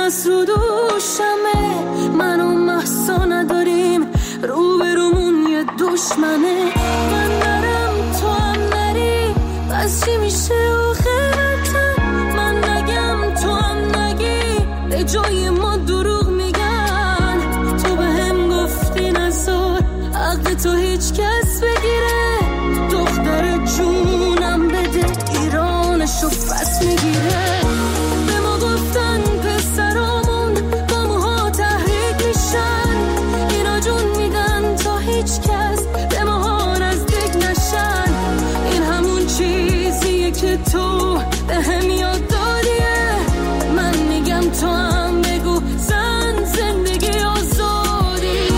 دست رو دوشمه، من و محسا نداریم، روبرومون یه دشمنه. من نرم تو هم نری، پس چی میشه آخرتم؟ من نگم تو هم نگی، به جای ما دروغ میگن. تو به هم گفتی نزار حق تو هیچ کس بگیره، دختر جونم بده ایرانشو پس میگیره. به ما گفتن پسرامون با موها تحریک میشن، اینا جون میدن تا هیچ کس به ماها نزدیک نشن. این همون چیزیه که تو به هم یاد دادیه، من میگم تو هم بگو زن زندگی آزادیه.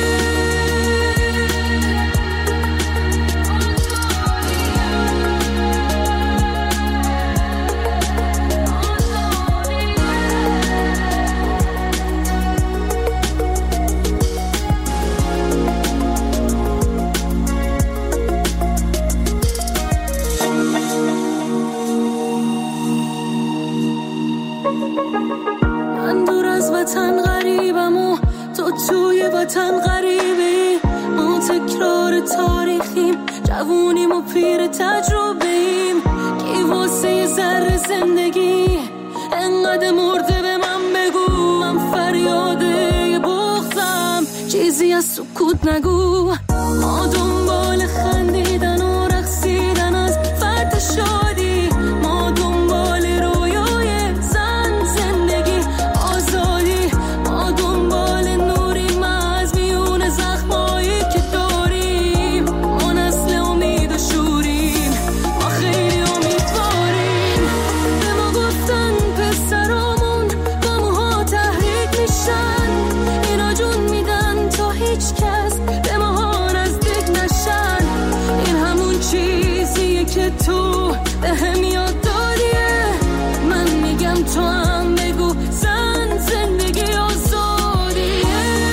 من دور از وطن غریبم و تو توی وطن غریبی، ما تکرار تاریخیم، جوونیم و پیر تجربه‌ایم. کی واسه یه ذره زندگی انقدر مرده به من بگو، من فریاده بغضم چیزی از سکوت نگو. ما دنبال خندیدن و رقصیدن از فرد شادی، ما دنبال رویای زن زندگی آزادی، ما دنبال نوریم از میون زخمایی که داریم. ما نسل امید و شوریم، ما خیلی امیدواریم. به ما گفتن پسرامون با موها تحریک میشن، اینا جون میدن تا هیچ کس به ماها نزدیک نشن. این همون چیزیه که تو به هم یاد دادیه، من میگم تو هم بگو زن زندگی آزادیه.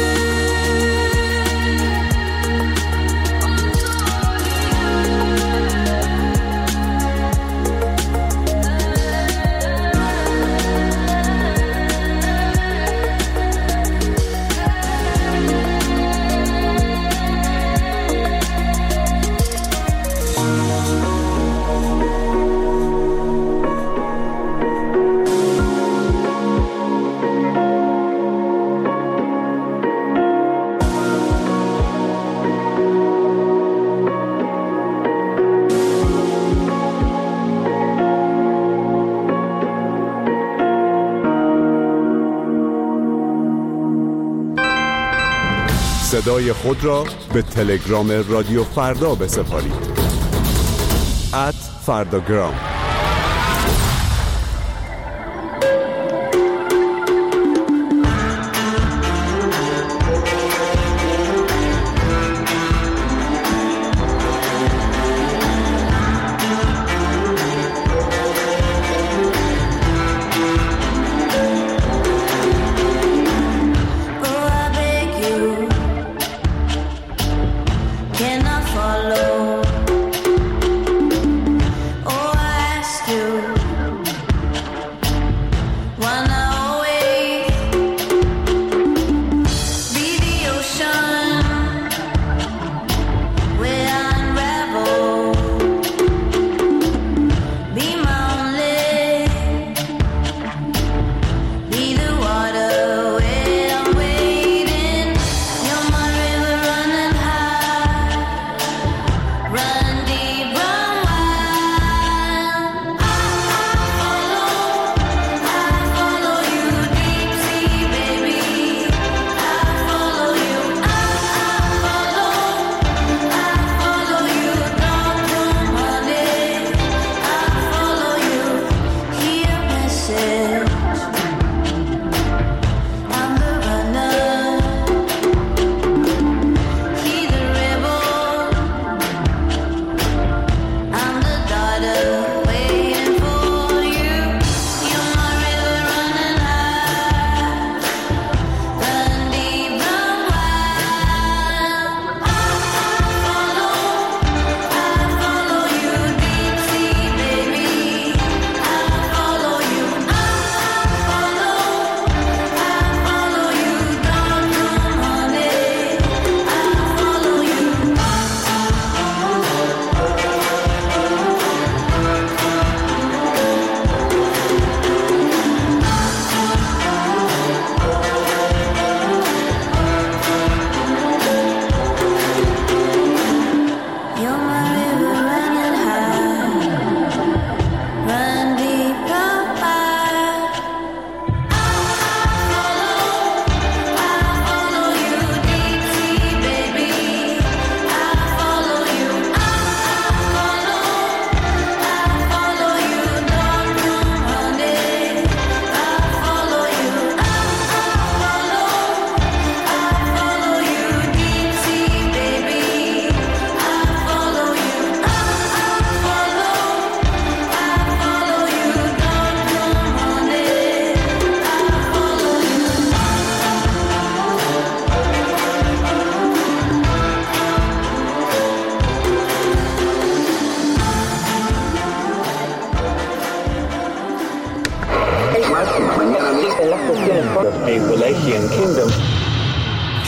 صدای خود را به تلگرام رادیو فردا بسپارید. @فرداگرام. Can I follow? Oh, I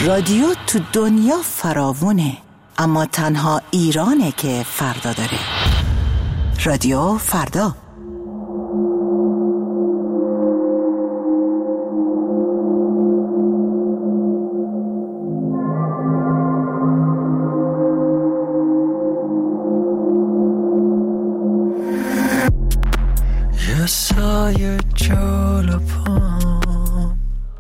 رادیو تو دنیا فراوونه، اما تنها ایرانه که فردا داره. رادیو فردا. یه سایه جلو پام،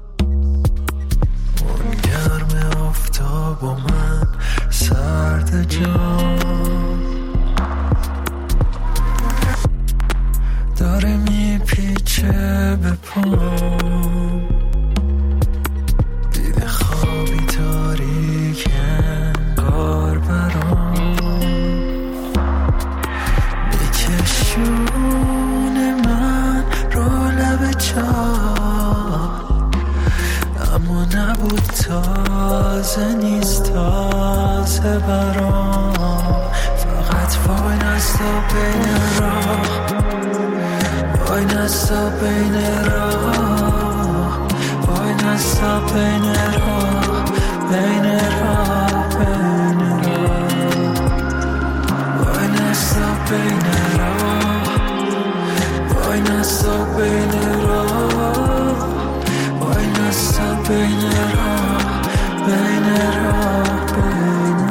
اون گرم آفتاب و من سرد جام، داره میپیچه به پام، دیده خوابی تاریک انگار برام میکشونه من رو لب چاه، اما نبود تازه نیست تازه برام، فقط وای نستا بین راه، وای نستا بین راه، وای نستا بین راه، بین راه، بین راه، وای نستا بین راه، وای نستا بین راه، وای نستا بین راه، بین راه، بین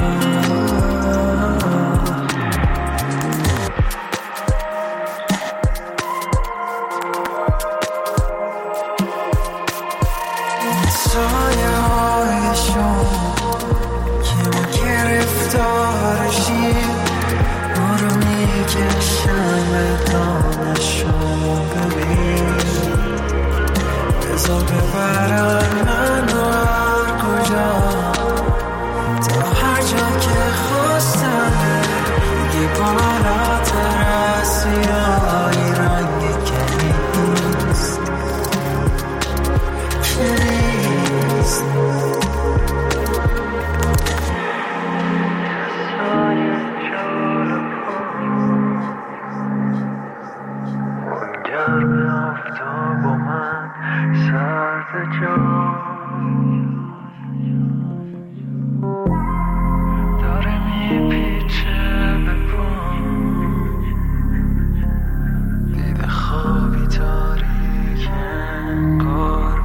سایه های شما که ما گرفتارشیم، ما رو میکشن به دانشون، ببین بذار ببرن من و هر کجا، تا هر جا که خواستن، دیگه بالاتر از سیاهی رنگ کنیست، کنیست. سایه جلو اون گرم آفتاب و من سرد جام، داره میپیچه به پام، دیده خوابی تاریک انگار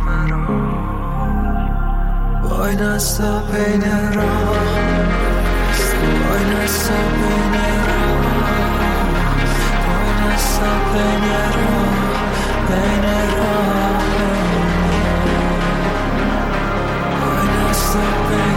برام، وای نستا بین راه، وای نستا بین راه، وای نستا بین راه، بین راه، وای نستا بین